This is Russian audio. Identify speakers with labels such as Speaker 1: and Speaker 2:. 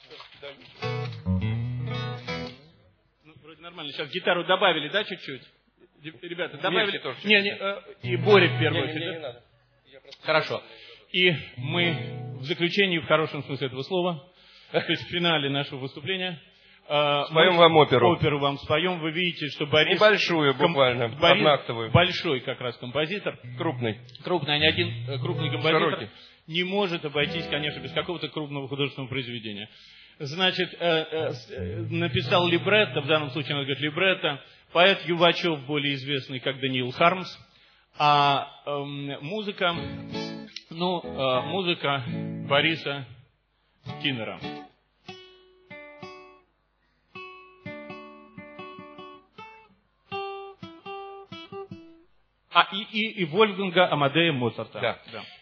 Speaker 1: Ну, вроде нормально. Сейчас гитару добавили, да, чуть-чуть? Ребята, добавили?
Speaker 2: Тоже
Speaker 1: и Боря в первую очередь.
Speaker 2: Не надо.
Speaker 1: Хорошо. И мы в заключении, в хорошем смысле этого слова, то есть в финале нашего выступления,
Speaker 2: споем вам оперу.
Speaker 1: Оперу вам споем. Вы видите, что Борис...
Speaker 2: Небольшую буквально, одноактовую.
Speaker 1: Большой как раз композитор.
Speaker 2: Крупный.
Speaker 1: Крупный, а не один крупный композитор.
Speaker 2: Широкий.
Speaker 1: Не может обойтись, конечно, без какого-то крупного художественного произведения. Значит, написал либретто, в данном случае надо говорить либретто, поэт Ювачев, более известный как Даниил Хармс, а музыка Бориса Киннера. И Вольфганга Амадея Моцарта.
Speaker 2: Да.